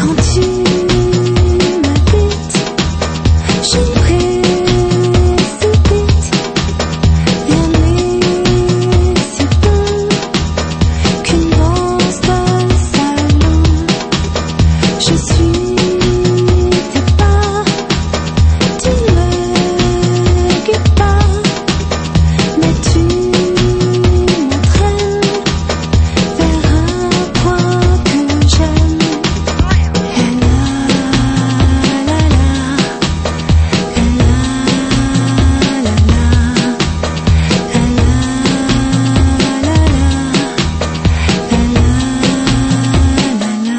Quand tu m'invites, je me précipite. Rien n'est si bon qu'une danse de salon. Je suis tes pas, tu ne me guides pas, mais tu m'entraînes vers un point que j'aime. Et la la la, et la la la, et la la la, et la la la.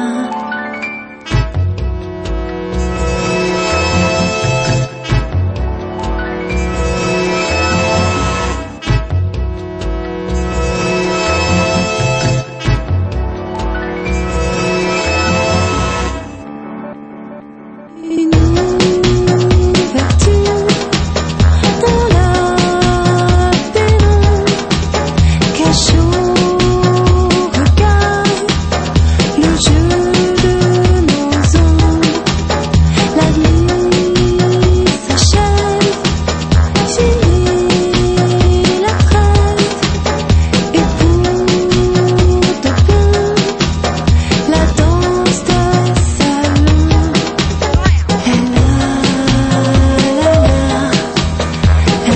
Une ouverture dans la pénombre cache au regard le jeu de nos ombres. La nuit s'achève, finit la trêve, et pour de bon, la danse de salon. Et la la la, et la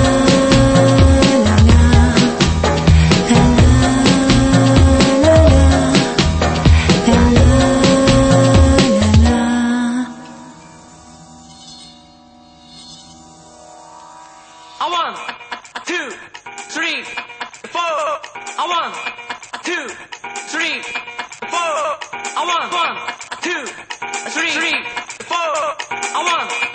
la la, et la la la, et la la la. A 1, 2, 3, 4. A 1, 2, 3, 4. A 1, 2, 3, 4. A 1.